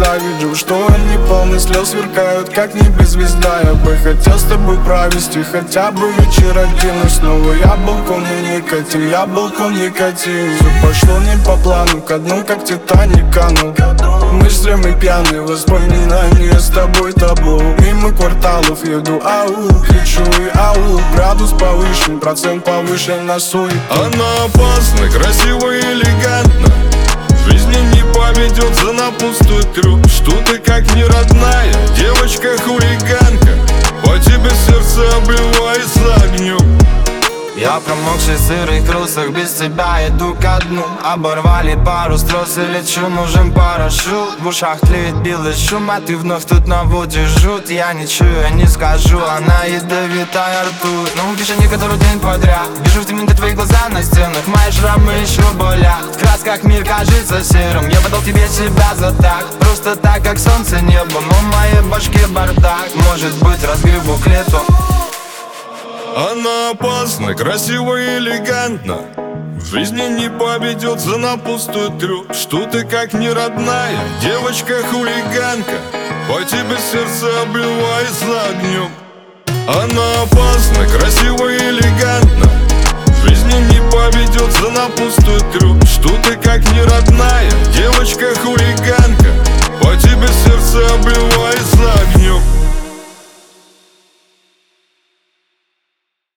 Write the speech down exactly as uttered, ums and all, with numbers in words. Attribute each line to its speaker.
Speaker 1: завижу, что они полны слез сверкают, как небезвезда. Я бы хотел с тобой провести хотя бы вечер один. И снова я был не никотин, я был никотин. Все пошло не по плану, ко дну как Титаник канул. Мыслями пьяные, воспоминания с тобой табло. Мимо кварталов еду, ау, кричу и ау. Градус повышен, процент повышен на суету.
Speaker 2: Она опасна, красиво и элегантна. В жизни не поведется на пустой трюк. Что ты как не родная, девочка-хулиганка. По тебе сердце обливается огнем.
Speaker 3: Я промокший в сырых крыльях, без тебя иду ко дну. Оборвали пару строс и лечу, нужен парашют. В ушах тлеет белый шум, а ты вновь тут наводишь жуть. Я ничего я не скажу, она ядовитая ртуть. Ну, в тишине который день подряд вижу в темноте твои глаза на стенах. Мои шрамы еще болят, в красках мир кажется серым. Я подал тебе себя за так, просто так, как солнце небо. Но в моей башке бардак, может быть разгребу к лету.
Speaker 2: Она опасна, красиво и элегантна. В жизни не поведется на пустой трюк. Что ты как не родная, девочка-хулиганка. По тебе сердце обливается огнем. Она опасна, красиво и элегантна. В жизни не поведется на пустой трюк. Что ты как не родная, девочка-хулиганка.